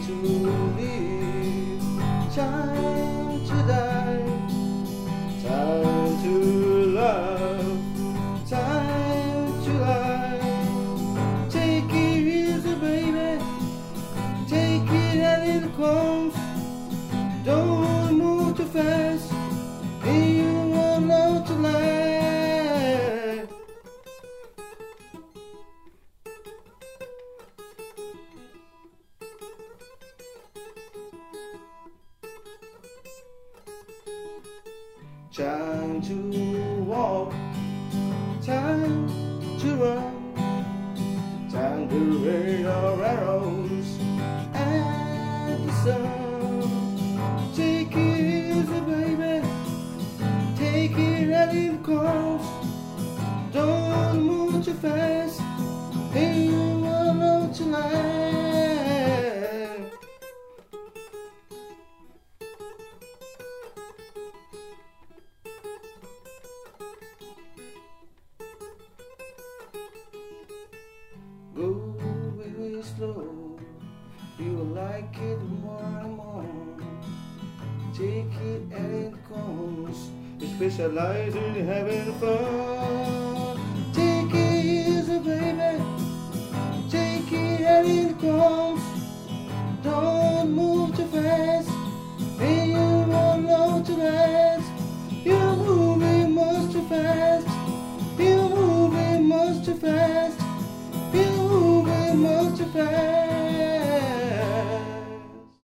to live, time to die, time to love, time to lie. Take it easy, baby, take it as it comes. Don't move too fast, and you won't know to lie. Time to walk, time to run, time to rain our arrows at the sun. Take it easy, baby, take it as it comes. Don't move too fast, and you won't know to lie. Go very slow, you will like it more and more. Take it as it comes, you specialize in having fun.